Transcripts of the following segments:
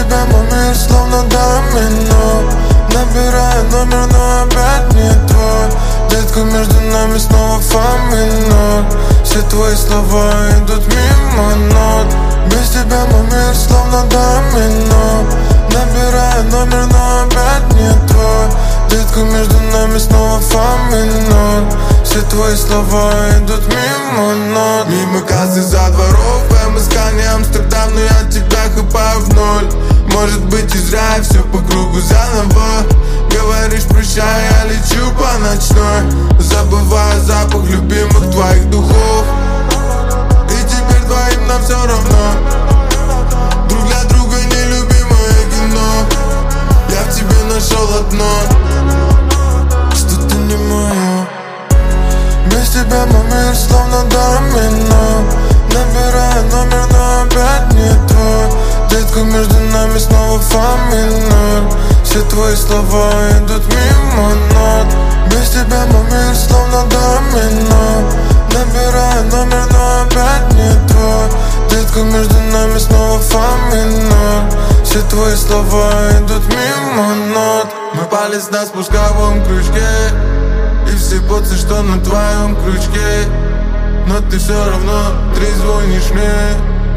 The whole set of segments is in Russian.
тебя мой мир словно домино. Набираю номер, но опять не твой. Детка, между нами снова фамилия. Все твои слова идут мимо нот. Без тебя мой мир словно домино. Набираю номер, но опять не твой. Детка, между нами снова фамилия. Все твои слова идут мимо нот. Мимо кассы за дворов, МСК не Амстердам, но я тебя хапаю в ноль. Может быть и зря, и все по кругу заново. Говоришь прощай, я лечу по ночной. Забываю запах любимых твоих духов. И теперь двоим нам все равно. Друг для друга нелюбимое кино. Я в тебе нашел одно, что ты не моя. Без тебя мой мир словно домино. Набираю номер, но опять не твой. Детка, между нами снова фамилия. Все твои слова идут мимо нот. Без тебя мой мир словно домино. Набираю номер, но опять не твой. Детка, между нами снова фамилия. Все твои слова идут мимо нот. Мой палец на спусковом крючке. И все поцы, что на твоем крючке. Но ты все равно трезвонишь мне.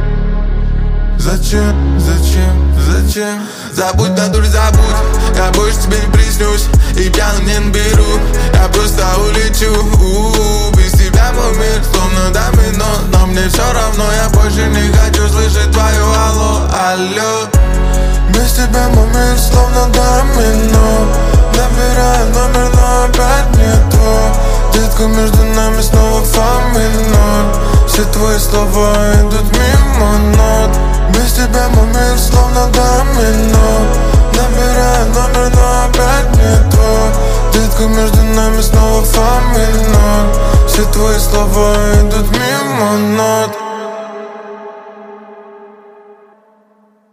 Зачем, зачем, зачем? Забудь, натуре забудь. Я больше тебе не приснюсь. И пьяным не наберу. Я просто улечу. Без тебя мой мир словно домино. Но мне все равно, я больше не хочу слышать твое алло, алло. Без тебя мой мир словно домино. Набираю номер, но опять не твой. Детка, между нами снова фамилия. Все твои слова идут мимо нот. Без тебя мой мир словно домино. Набираю номер, но опять не твой. Детка, между нами снова фамилия. Все твои слова идут мимо нот.